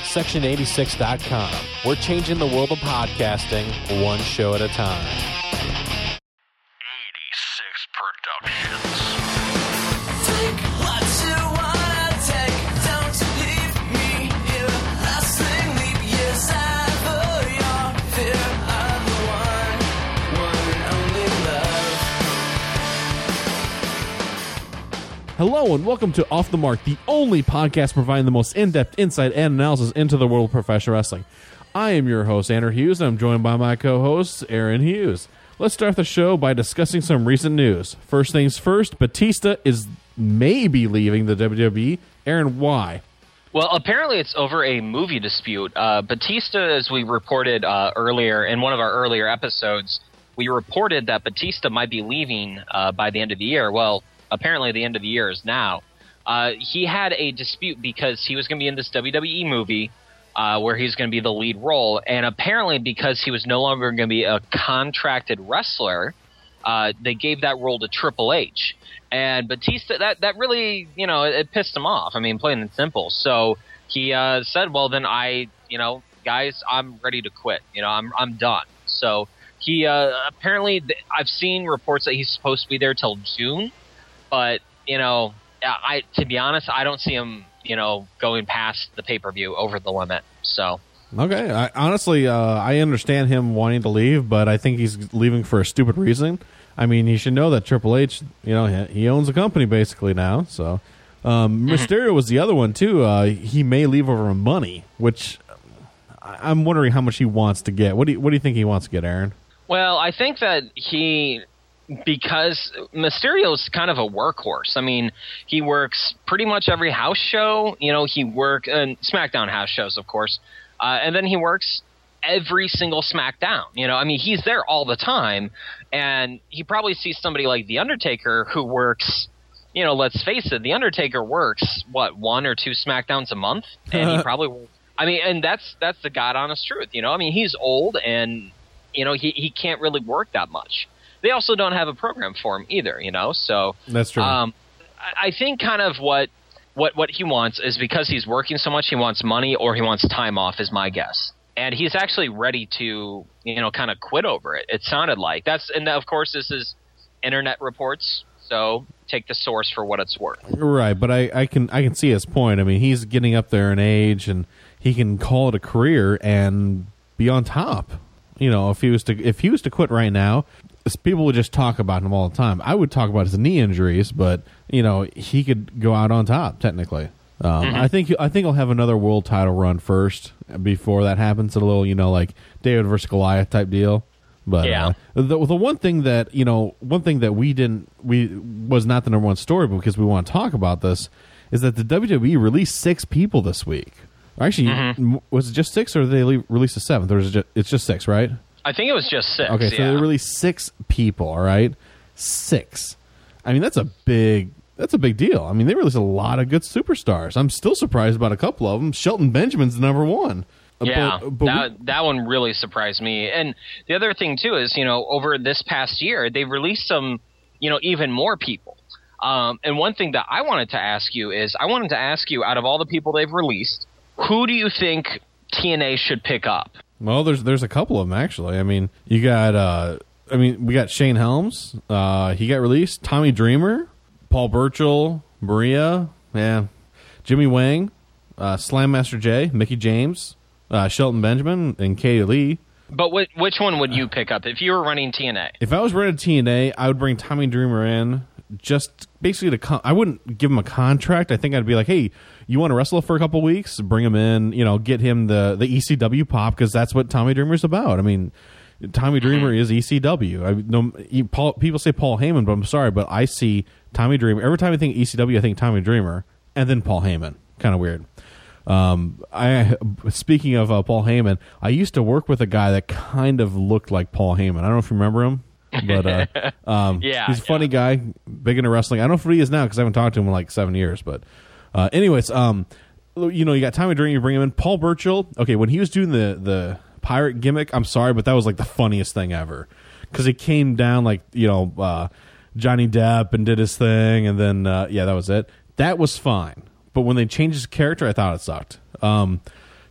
Section86.com. We're changing the world of podcasting one show at a time. 86 Productions. Take what you wanna take. Don't leave me here. Lasting leap years ever. Your fear of the one and only love. Hello and welcome to Off the Mark, the only podcast providing the most in-depth insight and analysis into the world of professional wrestling. I am your host, Andrew Hughes, and I'm joined by my co-host, Aaron Hughes. Let's start the show by discussing some recent news. First things first, Batista is maybe leaving the WWE. Aaron, why? Well, apparently it's over a movie dispute. Batista, as we reported earlier in one of our earlier episodes, we reported that Batista might be leaving by the end of the year. Well, apparently the end of the year is now. He had a dispute because he was going to be in this WWE movie where he's going to be the lead role, and apparently because he was no longer going to be a contracted wrestler, they gave that role to Triple H. And Batista, that really, it pissed him off. I mean, plain and simple. So he said, well, then guys, I'm ready to quit. I'm done. So he apparently, I've seen reports that he's supposed to be there till June, but, to be honest, I don't see him, going past the pay-per-view over the limit. So. Okay, I understand him wanting to leave, but I think he's leaving for a stupid reason. I mean, he should know that Triple H, he owns the company basically now. So, Mysterio was the other one too. He may leave over money, which I'm wondering how much he wants to get. What do you think he wants to get, Aaron? Well, I think that because Mysterio's kind of a workhorse. I mean, he works pretty much every house show. He works in SmackDown house shows, of course, and then he works every single SmackDown. He's there all the time, and he probably sees somebody like The Undertaker who works. Let's face it, The Undertaker works one or two SmackDowns a month, and he probably. And that's the God honest truth. He's old, and he can't really work that much. They also don't have a program for him either, so that's true. I think kind of what he wants is because he's working so much, he wants money or he wants time off is my guess. And he's actually ready to, kind of quit over it. It sounded like and of course this is internet reports, so take the source for what it's worth. Right, but I can see his point. I mean, he's getting up there in age and he can call it a career and be on top. If he was to quit right now, people would just talk about him all the time. I would talk about his knee injuries, but he could go out on top technically. I think he'll have another world title run first before that happens. A little, like David versus Goliath type deal. But yeah. The one thing that we was not the number one story, but because we want to talk about this, is that the WWE released 6 people this week. Actually, was it just 6, or did they release a 7th? Or it's just 6, right? I think it was just 6. Okay, so they released 6 people. All right, 6. I mean, that's a big deal. I mean, they released a lot of good superstars. I'm still surprised about a couple of them. Shelton Benjamin's number one. Yeah, that one really surprised me. And the other thing too is, over this past year, they released some, even more people. And one thing that I wanted to ask you is, out of all the people they've released, who do you think TNA should pick up? Well, there's a couple of them actually. I mean, you got we got Shane Helms. He got released. Tommy Dreamer, Paul Burchill, Maria, Jimmy Wang, Slam Master J, Mickey James, Shelton Benjamin, and Katie Lee. But which one would you pick up if you were running TNA? If I was running TNA, I would bring Tommy Dreamer in. Just basically I wouldn't give him a contract. I think I'd be like, hey, you want to wrestle for a couple weeks? Bring him in, get him the ECW pop, because that's what Tommy Dreamer's about. I mean, Tommy Dreamer is ECW. People say Paul Heyman, but I'm sorry, but I see Tommy Dreamer. Every time I think ECW, I think Tommy Dreamer, and then Paul Heyman. Kind of weird. Speaking of Paul Heyman, I used to work with a guy that kind of looked like Paul Heyman. I don't know if you remember him. But he's a funny guy, big into wrestling. I don't know if he is now because I haven't talked to him in like 7 years. But anyways, you got Tommy Dreamer, you bring him in. Paul Burchill, okay, when he was doing the pirate gimmick, I'm sorry, but that was like the funniest thing ever, because he came down like Johnny Depp and did his thing, and then that was it. That was fine. But when they changed his character, I thought it sucked.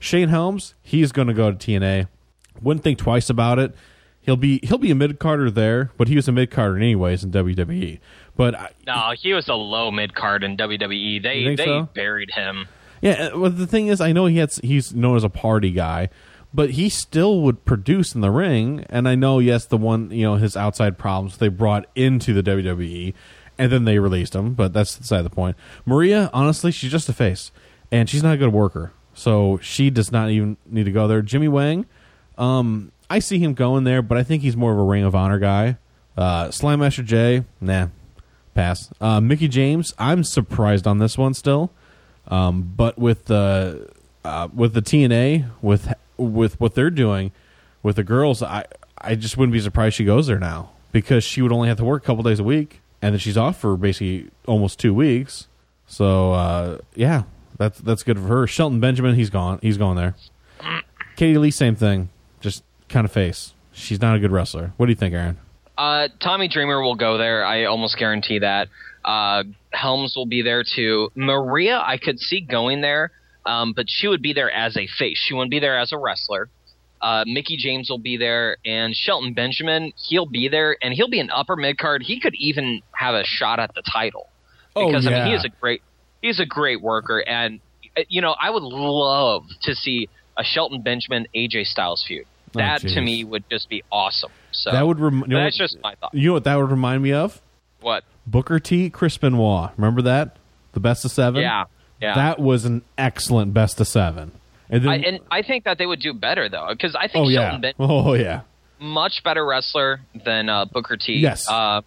Shane Helms, he's going to go to TNA. Wouldn't think twice about it. He'll be a mid-carder there, but he was a mid-carder anyways in WWE. But no, he was a low mid-card in WWE. They buried him. Yeah, well, the thing is, I know he's known as a party guy, but he still would produce in the ring. And I know, yes, the one, his outside problems they brought into the WWE, and then they released him. But that's beside the point. Maria, honestly, she's just a face, and she's not a good worker, so she does not even need to go there. Jimmy Wang, I see him going there, but I think he's more of a Ring of Honor guy. Slam Master Jay, nah, pass. Mickie James, I'm surprised on this one still. But with the TNA, with what they're doing with the girls, I just wouldn't be surprised she goes there now, because she would only have to work a couple days a week, and then she's off for basically almost 2 weeks. So yeah, that's good for her. Shelton Benjamin, he's going there. Katie Lee, same thing, just kind of face. She's not a good wrestler. What do you think, Aaron? Tommy Dreamer will go there. I almost guarantee that. Helms will be there too. Maria, I could see going there, but she would be there as a face. She wouldn't be there as a wrestler. Mickie James will be there, and Shelton Benjamin, he'll be there, and he'll be an upper mid card. He could even have a shot at the title, because I mean, he's a great worker, and I would love to see a Shelton Benjamin AJ Styles feud. That to me would just be awesome. So that would that's just my thought. You know what that would remind me of? What? Booker T, Chris Benoit. Remember that? The best of 7? Yeah. That was an excellent best of 7. And then, I think that they would do better, though, because I think Shelton Benjamin much better wrestler than Booker T. Yes.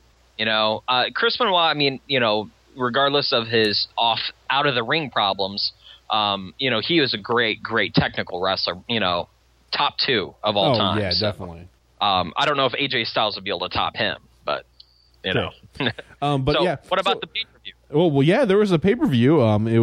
Chris Benoit, I mean, regardless of his out of the ring problems, he was a great technical wrestler, top 2 of all time. Yeah, so, definitely. I don't know if AJ Styles would be able to top him, but but so, yeah. What about the pay-per-view? Well, yeah, there was a pay-per-view.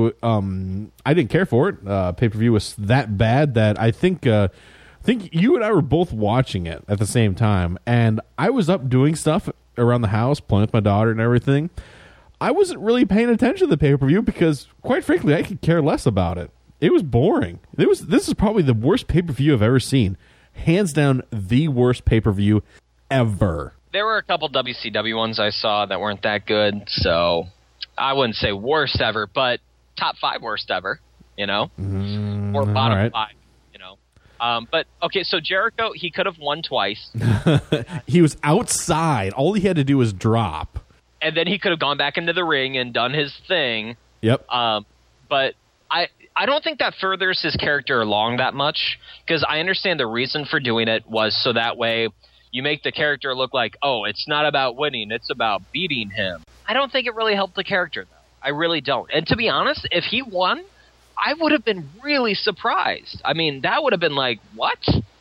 I didn't care for it. Pay-per-view was that bad that I think you and I were both watching it at the same time, and I was up doing stuff around the house, playing with my daughter and everything. I wasn't really paying attention to the pay-per-view because, quite frankly, I could care less about it. It was boring. This is probably the worst pay-per-view I've ever seen. Hands down, the worst pay-per-view ever. There were a couple WCW ones I saw that weren't that good, so I wouldn't say worst ever, but top 5 worst ever, or bottom 5, But, okay, so Jericho, he could have won twice. He was outside. All he had to do was drop. And then he could have gone back into the ring and done his thing. Yep. But I don't think that furthers his character along that much, because I understand the reason for doing it was so that way you make the character look like, oh, it's not about winning, it's about beating him. I don't think it really helped the character, though. I really don't. And to be honest, if he won, I would have been really surprised. I mean, that would have been like, what?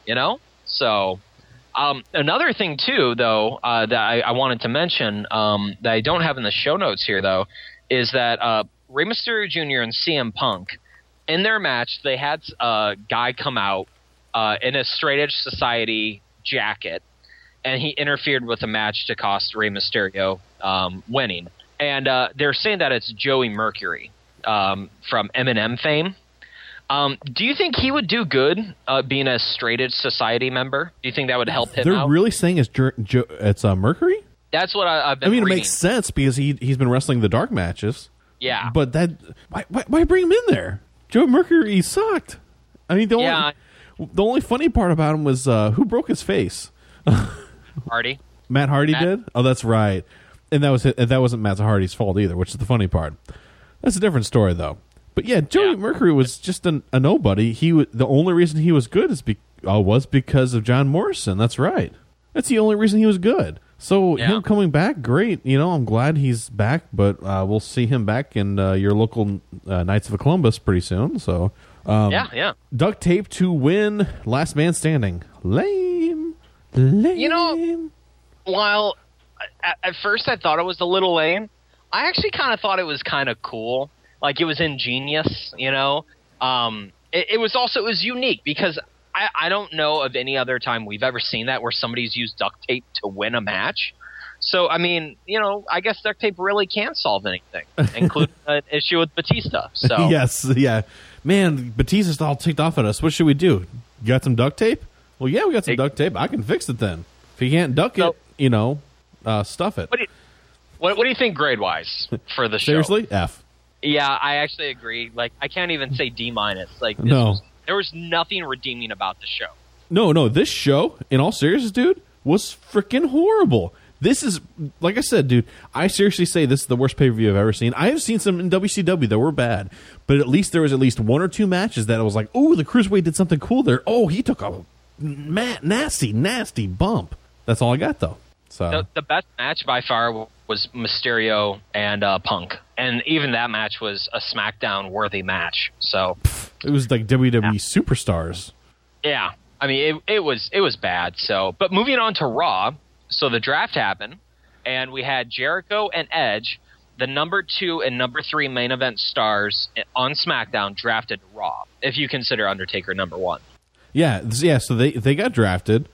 So another thing, too, though, that I wanted to mention that I don't have in the show notes here, though, is that Rey Mysterio Jr. and CM Punk, in their match, they had a guy come out in a Straight Edge Society jacket, and he interfered with the match to cost Rey Mysterio winning. And they're saying that it's Joey Mercury from Eminem fame. Do you think he would do good being a Straight Edge Society member? Do you think that would help him out? They're really saying it's Mercury? That's what I've been reading. It makes sense because he's been wrestling the dark matches. Yeah. But why bring him in there? Joe Mercury sucked. I mean, the only funny part about him was who broke his face? Hardy. Matt Hardy did? Oh, that's right. And that wasn't Matt Hardy's fault either, which is the funny part. That's a different story, though. But yeah, Joey Mercury was just a nobody. The only reason he was good was because of John Morrison. That's right. That's the only reason he was good. So him coming back, great. I'm glad he's back, but we'll see him back in your local Knights of Columbus pretty soon. So duct tape to win, last man standing. Lame. While at first I thought it was a little lame, I actually kind of thought it was kind of cool. Like, it was ingenious, It was unique because I don't know of any other time we've ever seen that where somebody's used duct tape to win a match. So, I mean, I guess duct tape really can solve anything, including an issue with Batista. So yes, yeah. man, Batista's all ticked off at us. What should we do? You got some duct tape? Well, yeah, we got some duct tape. I can fix it then. If you can't duck it, stuff it. What do you think grade-wise for the show? Seriously? F. Yeah, I actually agree. Like, I can't even say D-. Like, there was nothing redeeming about the show. No, this show, in all seriousness, dude, was freaking horrible. This is, like I said, dude, I seriously say this is the worst pay-per-view I've ever seen. I have seen some in WCW that were bad, but at least there was at least one or two matches that I was like, oh, the Cruiserweight did something cool there. Oh, he took a nasty bump. That's all I got, though. So the best match by far was Mysterio and Punk, and even that match was a SmackDown-worthy match. So it was like WWE superstars. Yeah, I mean it was bad. So, but moving on to Raw, so the draft happened, and we had Jericho and Edge, the number 2 and number 3 main event stars on SmackDown, drafted to Raw. If you consider Undertaker number 1. Yeah. So they got drafted.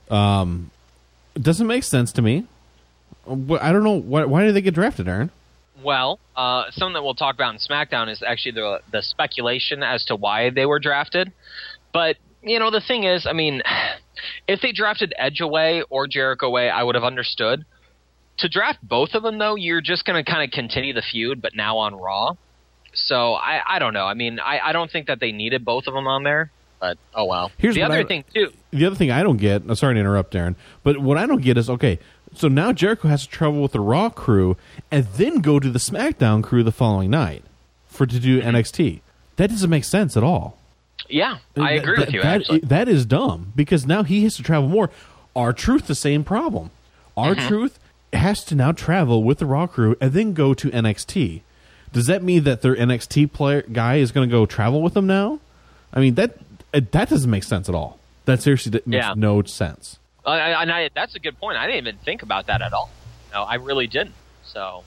It doesn't make sense to me. I don't know why did they get drafted, Aaron? Well, something that we'll talk about in SmackDown is actually the speculation as to why they were drafted. But the thing is, I mean, if they drafted Edge away or Jericho away, I would have understood. To draft both of them, though, you're just going to kind of continue the feud, but now on Raw. So I don't know. I mean, I don't think that they needed both of them on there. But, oh, well. Here's the other thing, too. The other thing I don't get, I'm sorry to interrupt, Darren, but what I don't get is, okay, so now Jericho has to travel with the Raw crew and then go to the SmackDown crew the following night to do NXT. That doesn't make sense at all. Yeah, I agree with you, actually. That is dumb, because now he has to travel more. R-Truth, the same problem. R-Truth has to now travel with the Raw crew and then go to NXT. Does that mean that their NXT guy is going to go travel with them now? I mean, that doesn't make sense at all. That seriously makes no sense. That's a good point. I didn't even think about that at all. No, I really didn't. So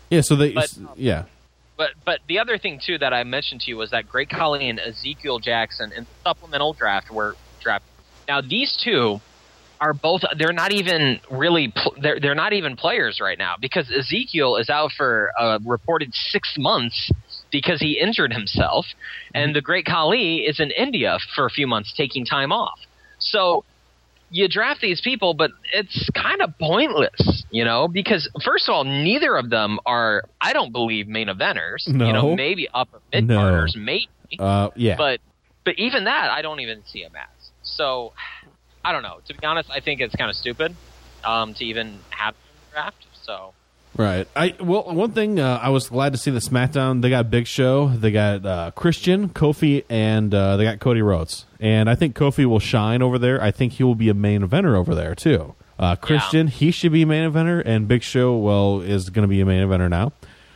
But the other thing too that I mentioned to you was that Great Khali and Ezekiel Jackson in the supplemental draft were drafted. Now these two are both. They're not even really. They're not even players right now because Ezekiel is out for a reported 6 months. Because he injured himself, and the Great Khali is in India for a few months taking time off. So you draft these people, but it's kind of pointless, because first of all, neither of them are, I don't believe, main eventers. No. Maybe upper mid-carders, maybe. Yeah. But even that, I don't even see him as. So I don't know. To be honest, I think it's kind of stupid to even have a draft. So. Right. One thing I was glad to see the SmackDown. They got Big Show, they got Christian, Kofi, and they got Cody Rhodes. And I think Kofi will shine over there. I think he will be a main eventer over there too. Christian, he should be a main eventer, and Big Show, is going to be a main eventer now.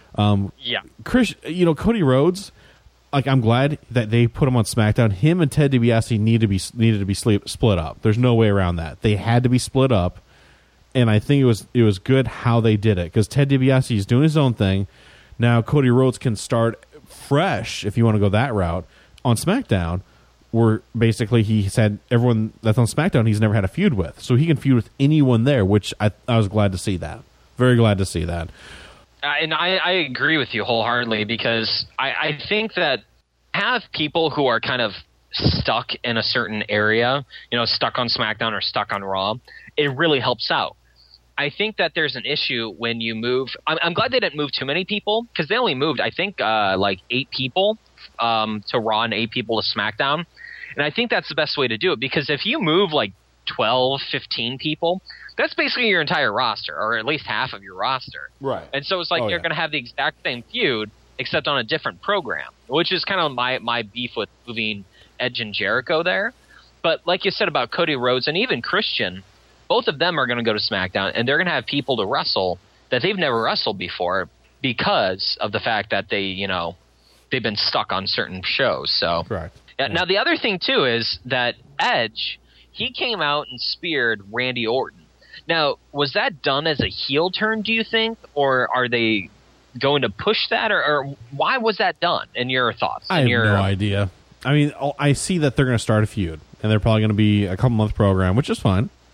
Cody Rhodes. Like, I'm glad that they put him on SmackDown. Him and Ted DiBiase needed to be split up. There's no way around that. They had to be split up. And I think it was good how they did it because Ted DiBiase is doing his own thing. Now Cody Rhodes can start fresh if you want to go that route on SmackDown, where basically he said everyone that's on SmackDown he's never had a feud with, so he can feud with anyone there. Which I was glad to see that. Very glad to see that. And I agree with you wholeheartedly because I think that have people who are kind of stuck in a certain area, stuck on SmackDown or stuck on Raw, it really helps out. I think that there's an issue when you move. I'm glad they didn't move too many people because they only moved, I think, like 8 people to Raw and 8 people to SmackDown. And I think that's the best way to do it because if you move like 12, 15 people, that's basically your entire roster or at least half of your roster. Right. And so it's like you're going to have the exact same feud except on a different program, which is kind of my beef with moving Edge and Jericho there. But like you said about Cody Rhodes and even Christian, both of them are going to go to SmackDown, and they're going to have people to wrestle that they've never wrestled before because of the fact that they've been stuck on certain shows. So, correct. Yeah. Now, the other thing, too, is that Edge, he came out and speared Randy Orton. Now, was that done as a heel turn, do you think, or are they going to push that, or why was that done, in your thoughts? I have no idea. I mean, I see that they're going to start a feud, and they're probably going to be a couple-month program, which is fine.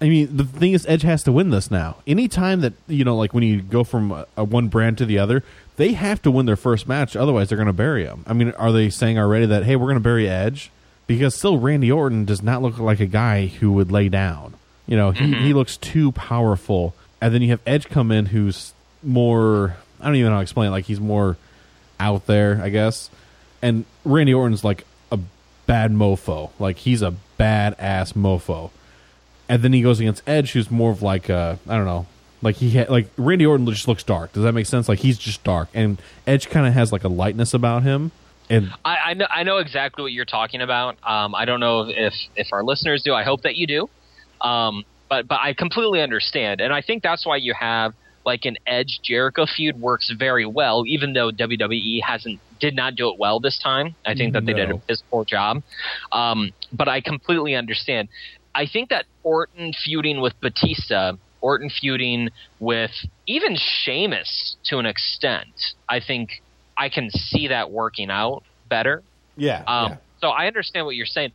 I mean, the thing is, Edge has to win this now. Anytime that, like when you go from one brand to the other, they have to win their first match. Otherwise, they're going to bury him. I mean, are they saying already that, hey, we're going to bury Edge? Because still, Randy Orton does not look like a guy who would lay down. He looks too powerful. And then you have Edge come in who's more, I don't even know how to explain it, like he's more out there, I guess. And Randy Orton's like a bad mofo. Like, he's a badass mofo. And then he goes against Edge, who's more of like I don't know, like Randy Orton just looks dark. Does that make sense? Like, he's just dark, and Edge kind of has like a lightness about him. And I know exactly what you're talking about. I don't know if our listeners do. I hope that you do. But I completely understand, and I think that's why you have like an Edge Jericho feud works very well, even though WWE did not do it well this time. I think that they did a piss poor job. But I completely understand. I think that Orton feuding with Batista, Orton feuding with even Sheamus to an extent, I think I can see that working out better. Yeah. So I understand what you're saying.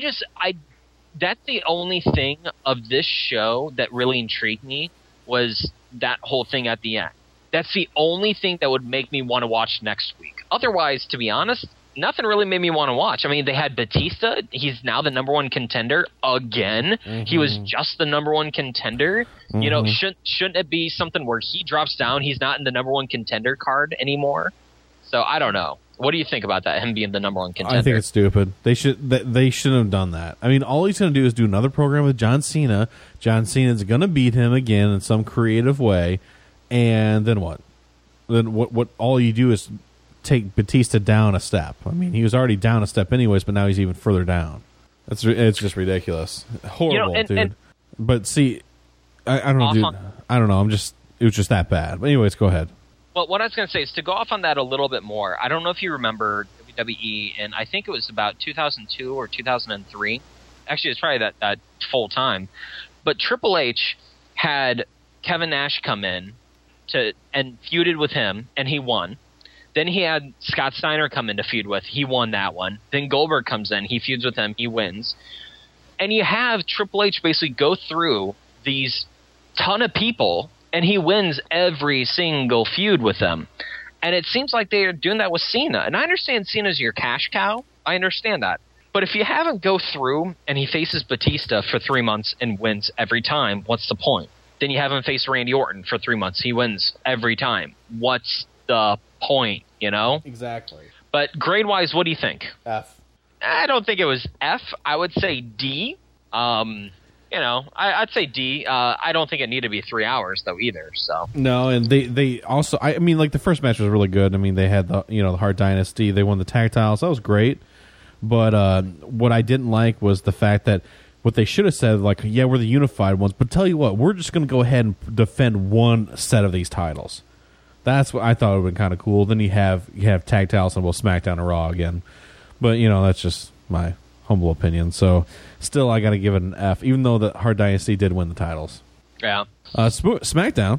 That's the only thing of this show that really intrigued me was that whole thing at the end. That's the only thing that would make me want to watch next week. Otherwise, to be honest, nothing really made me want to watch. I mean, they had Batista. He's now the number one contender again. Mm-hmm. He was just the number one contender. Mm-hmm. Shouldn't it be something where he drops down? He's not in the number one contender card anymore. So I don't know. What do you think about that? Him being the number one contender? I think it's stupid. They shouldn't have done that. I mean, all he's going to do is do another program with John Cena. John Cena's going to beat him again in some creative way, and then what? Then what? All you do is take Batista down a step. I mean, he was already down a step anyways, but now he's even further down. It's just ridiculous, horrible, dude. But see, I don't know, dude. I don't know. It was just that bad. But anyways, go ahead. Well, what I was going to say is to go off on that a little bit more. I don't know if you remember WWE, and I think it was about 2002 or 2003. Actually, it's probably that full time. But Triple H had Kevin Nash come in and feuded with him, and he won. Then he had Scott Steiner come in to feud with. He won that one. Then Goldberg comes in. He feuds with him. He wins. And you have Triple H basically go through these ton of people, and he wins every single feud with them. And it seems like they are doing that with Cena. And I understand Cena's your cash cow. I understand that. But if you have him go through and he faces Batista for 3 months and wins every time, what's the point? Then you have him face Randy Orton for 3 months. He wins every time. What's the point, Exactly. But grade-wise, what do you think? F. I don't think it was F. I would say D. I'd say D. I don't think it needed to be 3 hours though either. So no, and they also, I mean, like the first match was really good. I mean, they had the Hart Dynasty. They won the tag titles. That was great. But what I didn't like was the fact that what they should have said, like, yeah, we're the unified ones, but tell you what, we're just going to go ahead and defend one set of these titles. That's what I thought would have been kind of cool. Then you have tag titles on both SmackDown and Raw again. But that's just my humble opinion. So still, I got to give it an F, even though the Hart Dynasty did win the titles. Yeah. SmackDown.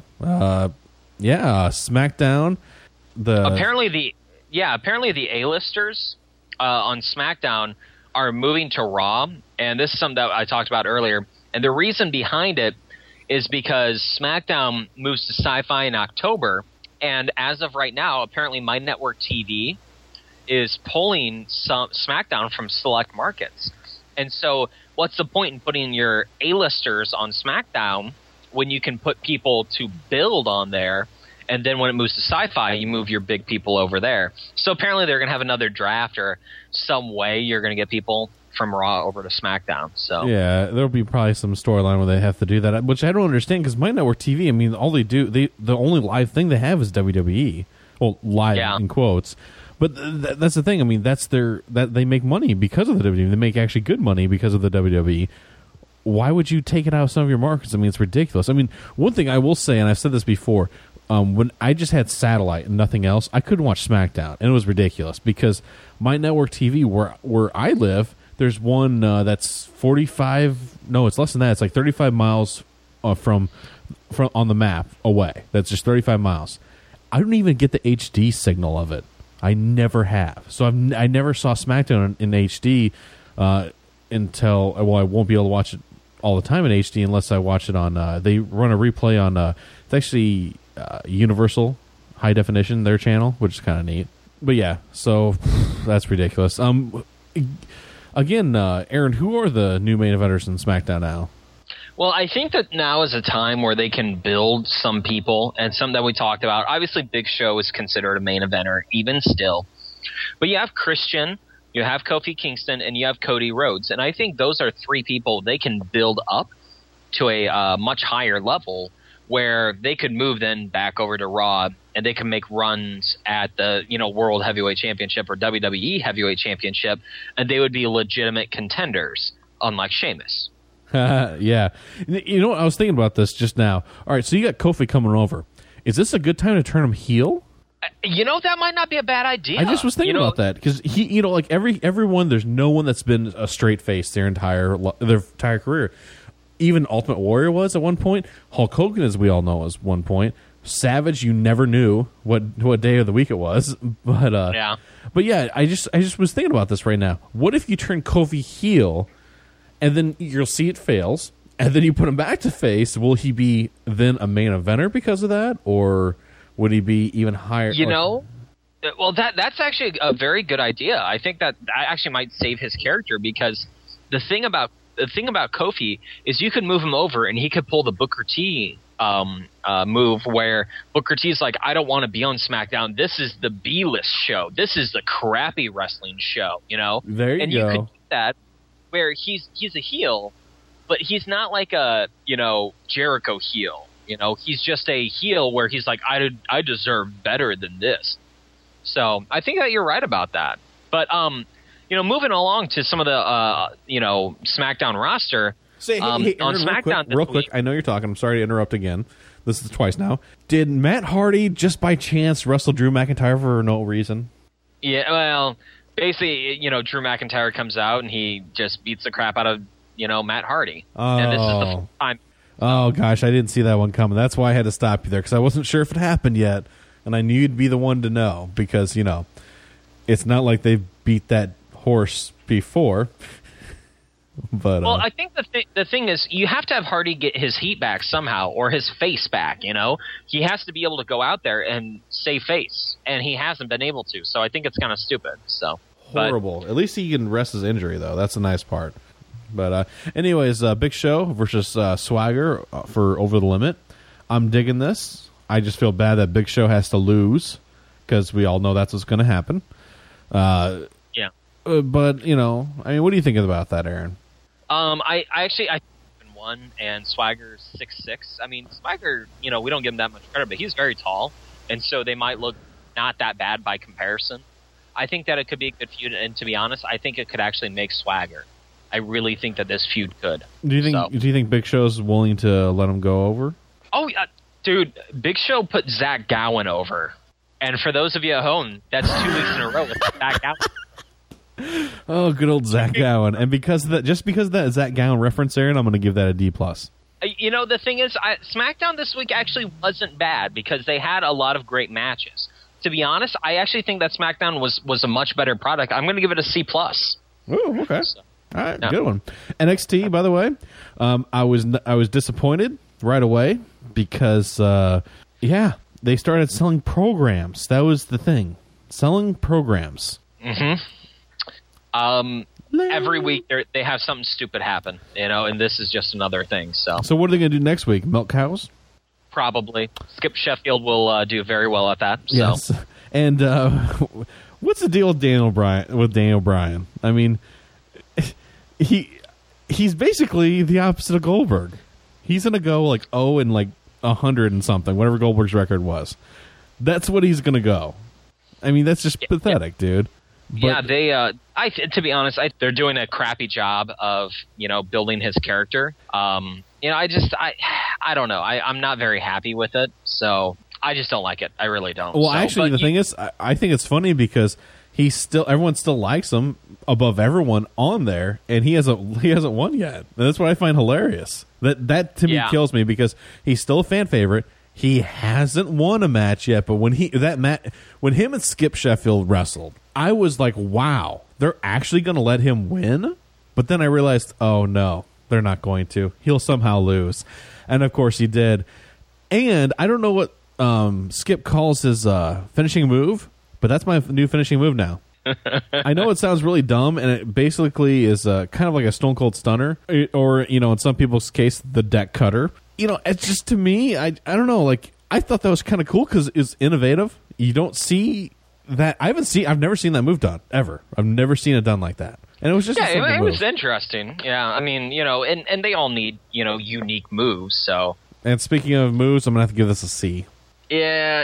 SmackDown. Apparently the A-listers on SmackDown are moving to Raw, and this is something that I talked about earlier. And the reason behind it is because SmackDown moves to Sci-Fi in October, and as of right now, apparently My Network TV is pulling some SmackDown from select markets. And so what's the point in putting your A-listers on SmackDown when you can put people to build on there, and then when it moves to Sci-Fi, you move your big people over there. So apparently they're going to have another draft or some way you're going to get people from Raw over to SmackDown. So yeah, there'll be probably some storyline where they have to do that, which I don't understand because My Network TV, I mean, all they do, the only live thing they have is WWE. Well, live in quotes. But that's the thing. I mean, that they make money because of the WWE. They make actually good money because of the WWE. Why would you take it out of some of your markets? I mean, it's ridiculous. I mean, one thing I will say, and I've said this before, when I just had satellite and nothing else, I couldn't watch SmackDown, and it was ridiculous because My Network TV, where I live, there's one that's 45. No, it's less than that. It's like 35 miles from on the map away. That's just 35 miles. I don't even get the HD signal of it. I never have. So I never saw SmackDown in HD until, I won't be able to watch it all the time in HD unless I watch it on. They run a replay on. It's actually Universal High Definition, their channel, which is kind of neat. But yeah, so that's ridiculous. Again, Aaron, who are the new main eventers in SmackDown now? Well, I think that now is a time where they can build some people, and some that we talked about. Obviously, Big Show is considered a main eventer, even still. But you have Christian, you have Kofi Kingston, and you have Cody Rhodes. And I think those are three people they can build up to a much higher level where they could move then back over to Raw, and they can make runs at the World Heavyweight Championship or WWE Heavyweight Championship, and they would be legitimate contenders, unlike Sheamus. Yeah. You know what? I was thinking about this just now. All right, so you got Kofi coming over. Is this a good time to turn him heel? That might not be a bad idea. I just was thinking about that because he, like everyone, there's no one that's been a straight face their entire career. Even Ultimate Warrior was at one point. Hulk Hogan, as we all know, was one point. Savage, you never knew what day of the week it was. But yeah, I just was thinking about this right now. What if you turn Kofi heel, and then you'll see it fails, and then you put him back to face? Will he be then a main eventer because of that, or would he be even higher? Well, that's actually a very good idea. I think that actually might save his character, because the thing about Kofi is you could move him over and he could pull the Booker T move where Booker T's like, I don't want to be on SmackDown. This is the B-list show. This is the crappy wrestling show, There you go. And you could do that where he's a heel, but he's not like a, Jericho heel. He's just a heel where he's like, I deserve better than this. So I think that you're right about that. But, moving along to some of the, SmackDown roster. Say, hey, on Aaron, SmackDown real quick, I know you're talking. I'm sorry to interrupt again. This is twice now. Did Matt Hardy just by chance wrestle Drew McIntyre for no reason? Yeah, well, basically, Drew McIntyre comes out and he just beats the crap out of, Matt Hardy. Oh. And this is the first time. Oh, gosh, I didn't see that one coming. That's why I had to stop you there, because I wasn't sure if it happened yet, and I knew you'd be the one to know, because, it's not like they've beat that horse before. But well, I think the thing is, you have to have Hardy get his heat back somehow, or his face back. He has to be able to go out there and save face, and he hasn't been able to. So I think it's kind of stupid. So horrible. At least he can rest his injury, though. That's a nice part. But anyways, Big Show versus Swagger for Over the Limit. I'm digging this. I just feel bad that Big Show has to lose, because we all know that's what's going to happen. Yeah. But what do you think about that, Aaron? I won, and Swagger's 6'6". I mean, Swagger, we don't give him that much credit, but he's very tall, and so they might look not that bad by comparison. I think that it could be a good feud, and to be honest, I think it could actually make Swagger. I really think that this feud could. Do you think Big Show's willing to let him go over? Oh, dude, Big Show put Zach Gowen over, and for those of you at home, that's 2 weeks in a row with Zach Gowen. Oh, good old Zach Gowen. And because of that Zach Gowen reference, Aaron, I'm going to give that a D+. The thing is, SmackDown this week actually wasn't bad, because they had a lot of great matches. To be honest, I actually think that SmackDown was a much better product. I'm going to give it a C+. Ooh, okay. So, all right, good one. NXT, by the way, I was disappointed right away because, they started selling programs. That was the thing. Selling programs. Mm-hmm. Every week they have something stupid happen, and this is just another thing. So what are they going to do next week? Milk cows? Probably. Skip Sheffield will do very well at that. So. Yes. And what's the deal with Daniel Bryan? I mean, he's basically the opposite of Goldberg. He's going to go like 0 and like 100 and something, whatever Goldberg's record was. That's what he's going to go. I mean, that's just pathetic, dude. But, they. To be honest, they're doing a crappy job of building his character. I don't know. I'm not very happy with it, so I just don't like it. I really don't. Well, actually, the thing is, I think it's funny because everyone still likes him above everyone on there, and he hasn't won yet. And that's what I find hilarious. That to me kills me, because he's still a fan favorite. He hasn't won a match yet, but when him and Skip Sheffield wrestled, I was like, wow, they're actually going to let him win? But then I realized, oh no, they're not going to. He'll somehow lose. And, of course, he did. And I don't know what Skip calls his finishing move, but that's my new finishing move now. I know it sounds really dumb, and it basically is kind of like a Stone Cold Stunner, or, in some people's case, the deck cutter. It's just, to me, I don't know, like, I thought that was kind of cool because it's innovative. You don't see that. I've never seen that move done, ever. I've never seen it done like that. And it was just it was interesting. Yeah, I mean, and they all need, unique moves, so. And speaking of moves, I'm going to have to give this a C. Yeah,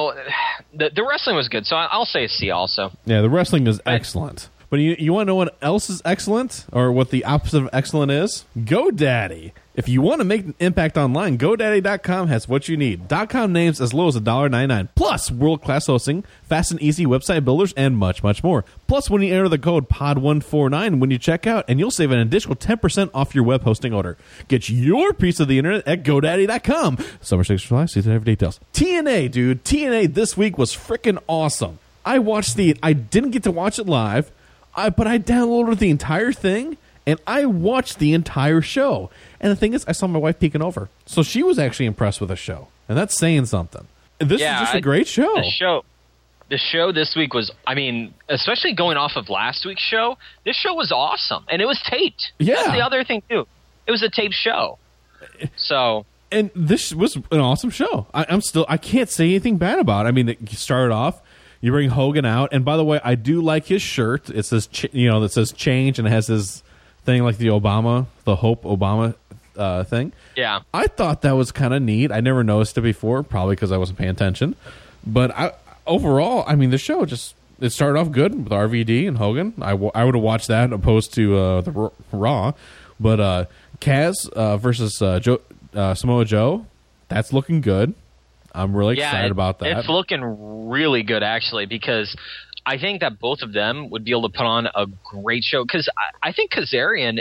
the wrestling was good, so I'll say a C also. Yeah, the wrestling is excellent. But you want to know what else is excellent, or what the opposite of excellent is? GoDaddy. If you want to make an impact online, GoDaddy.com has what you need. .com names as low as $1.99, plus world-class hosting, fast and easy website builders, and much, much more. Plus, when you enter the code POD149 when you check out, and you'll save an additional 10% off your web hosting order. Get your piece of the internet at GoDaddy.com. Summer 6 for life. See the details. TNA, dude. TNA this week was freaking awesome. I didn't get to watch it live, but I downloaded the entire thing, and I watched the entire show. And the thing is, I saw my wife peeking over. So she was actually impressed with the show. And that's saying something. This is just a great show. The show this week was, especially going off of last week's show, this show was awesome. And it was taped. Yeah. That's the other thing, too. It was a taped show. So... And this was an awesome show. I can't say anything bad about it. It started off, you bring Hogan out. And by the way, I do like his shirt. It says, that says change, and it has his thing like the Hope Obama thing. Yeah. I thought that was kind of neat. I never noticed it before, probably because I wasn't paying attention. But overall, the show it started off good with RVD and Hogan. I would have watched that opposed to the Raw. But Kaz versus Samoa Joe, that's looking good. I'm really excited about that. It's looking really good, actually, because I think that both of them would be able to put on a great show. Because I think Kazarian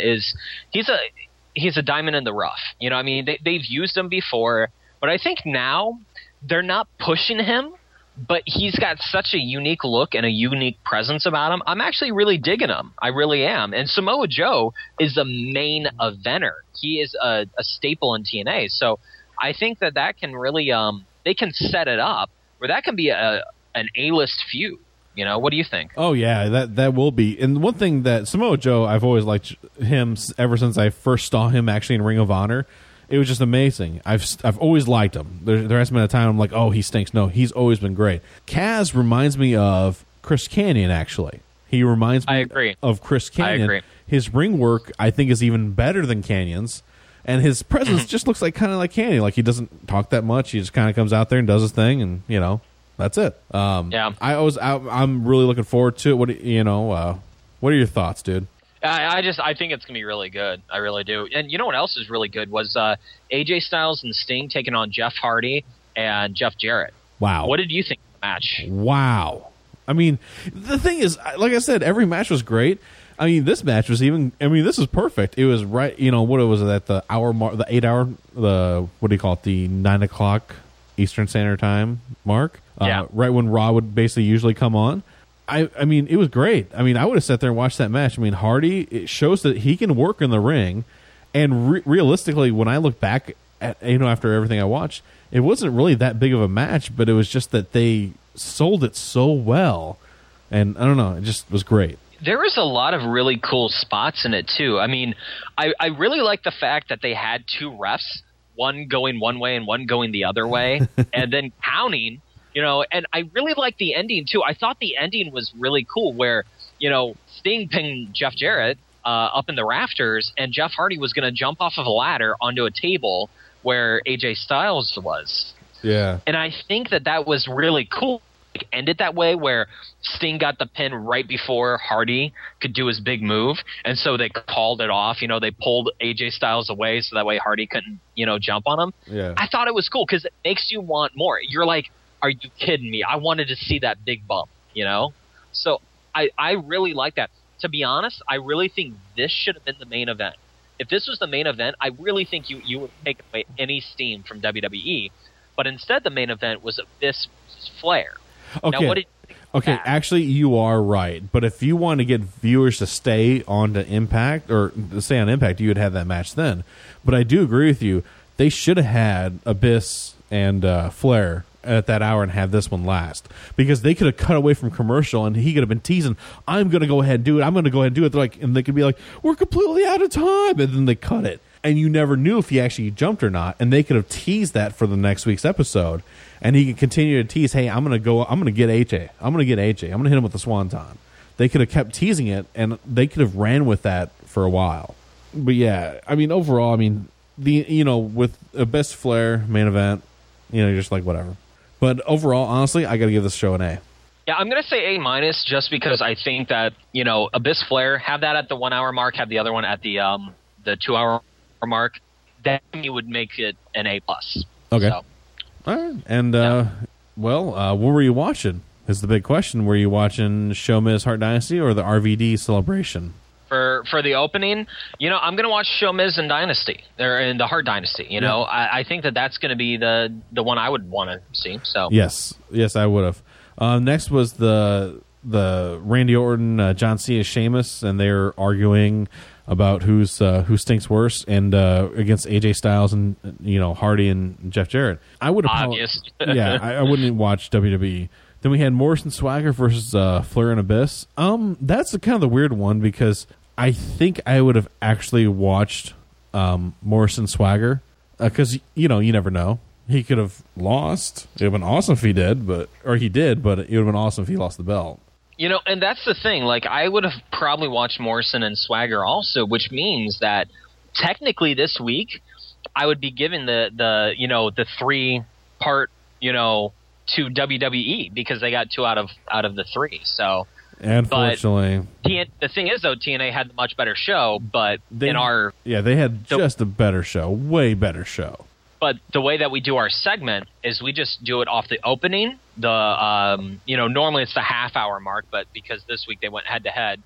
he's a diamond in the rough. They've used him before, but I think now they're not pushing him, but he's got such a unique look and a unique presence about him. I'm actually really digging him. I really am. And Samoa Joe is the main eventer. He is a staple in TNA. So I think that can really they can set it up where that can be an A-list feud. What do you think? Oh, yeah, that will be. And one thing that Samoa Joe, I've always liked him ever since I first saw him actually in Ring of Honor. It was just amazing. I've always liked him. There hasn't been a time I'm like, oh, he stinks. No, he's always been great. Kaz reminds me of Chris Kanyon, actually. He reminds me of Chris Kanyon. I agree. His ring work, I think, is even better than Canyon's. And his presence just looks kind of like Kanyon. Like, he doesn't talk that much. He just kind of comes out there and does his thing, and, that's it. Yeah. I'm really looking forward to it. What are your thoughts, dude? I think it's gonna be really good. I really do. And you know what else is really good was AJ Styles and Sting taking on Jeff Hardy and Jeff Jarrett. What did you think of the match? Wow. The thing is, like I said, every match was great. This match was this was perfect. It was right. What was it at the hour mark, the 8 hour, what do you call it, the 9 o'clock Eastern Standard Time mark. Yeah. Right when Raw would basically usually come on. It was great. I would have sat there and watched that match. Hardy, it shows that he can work in the ring. And realistically, when I look back at, after everything I watched, it wasn't really that big of a match, but it was just that they sold it so well. And I don't know, it just was great. There was a lot of really cool spots in it, too. I really like the fact that they had two refs, one going one way and one going the other way, and then counting. And I really liked the ending, too. I thought the ending was really cool where, Sting pinned Jeff Jarrett up in the rafters, and Jeff Hardy was going to jump off of a ladder onto a table where AJ Styles was. Yeah. And I think that was really cool. It ended that way where Sting got the pin right before Hardy could do his big move, and so they called it off. They pulled AJ Styles away so that way Hardy couldn't, jump on him. Yeah. I thought it was cool because it makes you want more. You're like, are you kidding me? I wanted to see that big bump, So I really like that. To be honest, I really think this should have been the main event. If this was the main event, I really think you would take away any steam from WWE. But instead, the main event was Abyss versus Flair. Okay. Now, what did you think? Okay, that. actually, you are right. But if you want to get viewers to stay on to Impact, or to stay on Impact, you would have that match then. But I do agree with you. They should have had Abyss and Flair at that hour and have this one last, because they could have cut away from commercial and he could have been teasing, I'm going to go ahead and do it. I'm going to go ahead and do it. They're like, and they could be like, we're completely out of time. And then they cut it. And you never knew if he actually jumped or not. And they could have teased that for the next week's episode. And he could continue to tease, hey, I'm going to get AJ. I'm going to hit him with the Swanton. They could have kept teasing it, and they could have ran with that for a while. But yeah, I mean, overall, I mean, with Abyss Flair main event, you're just like, whatever. But overall, honestly, I got to give this show an A. Yeah, I'm going to say A- just because I think that, Abyss Flair, have that at the 1 hour mark, have the other one at the 2 hour mark. Then you would make it an A+. Okay. So. All right. And, what were you watching is the big question. Were you watching Show Miz Hart Dynasty or the RVD celebration? For the opening, I'm going to watch Show Miz and Dynasty, or in the Hart Dynasty. Yeah. I think that's going to be the one I would want to see. So yes, I would have. Next was the Randy Orton, John Cena, Sheamus, and they're arguing about who stinks worse, and against AJ Styles and Hardy and Jeff Jarrett. I would have obvious. Yeah, I wouldn't watch WWE. Then we had Morrison Swagger versus Flair and Abyss. That's kind of the weird one, because I think I would have actually watched Morrison Swagger, because you never know. He could have lost. It would have been awesome if he did, but it would have been awesome if he lost the belt. And that's the thing. Like, I would have probably watched Morrison and Swagger also, which means that technically this week I would be given the 3-part to WWE, because they got 2 out of the 3. So. Unfortunately, the thing is, though, TNA had a much better show, but they had just a better show, way better show. But the way that we do our segment is we just do it off the opening. Normally it's the half-hour mark, but because this week they went head-to-head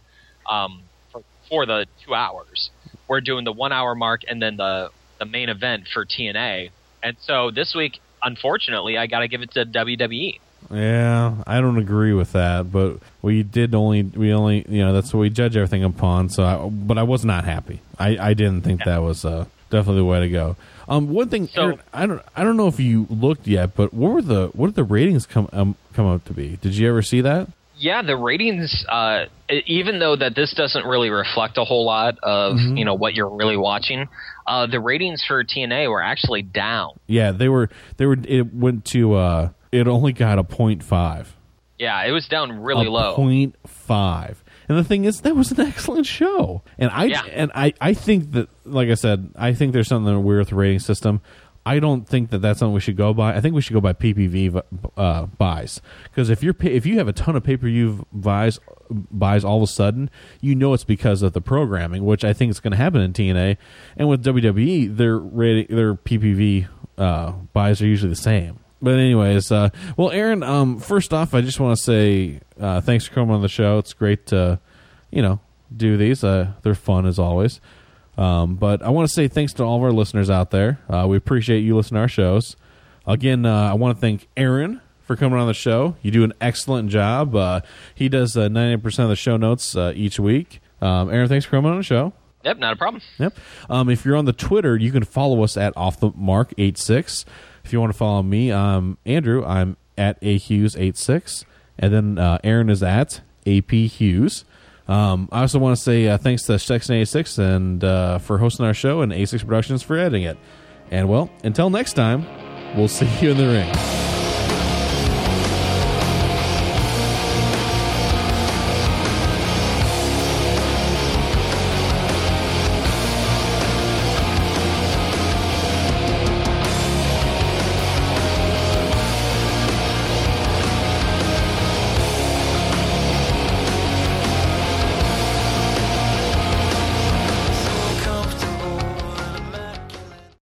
for the 2 hours, we're doing the 1 hour mark and then the main event for TNA. And so this week, unfortunately, I got to give it to WWE. Yeah, I don't agree with that, but we only that's what we judge everything upon. But I was not happy. I didn't think that was definitely the way to go. One thing, Aaron, I don't know if you looked yet, but what did the ratings come up to be? Did you ever see that? Yeah, the ratings, even though that this doesn't really reflect a whole lot of what you're really watching, the ratings for TNA were actually down. Yeah, they were. It went to. It only got a 0.5. Yeah, it was down really low. 0.5. And the thing is, that was an excellent show. And I think that, like I said, I think there's something weird with the rating system. I don't think that that's something we should go by. I think we should go by PPV buys, because if you have a ton of pay-per-view buys all of a sudden, it's because of the programming, which I think is going to happen in TNA. And with WWE, their PPV buys are usually the same. But anyways, well, Aaron, first off, I just want to say thanks for coming on the show. It's great to, do these. They're fun as always. But I want to say thanks to all of our listeners out there. We appreciate you listening to our shows. Again, I want to thank Aaron for coming on the show. You do an excellent job. He does 90% of the show notes each week. Aaron, thanks for coming on the show. Yep, not a problem. Yep. If you're on the Twitter, you can follow us at OffTheMark86. If you want to follow me, Andrew, I'm at AHughes86. And then Aaron is at APHughes. I also want to say thanks to Sexton86 and for hosting our show, and A6 Productions for editing it. And, well, until next time, we'll see you in the ring.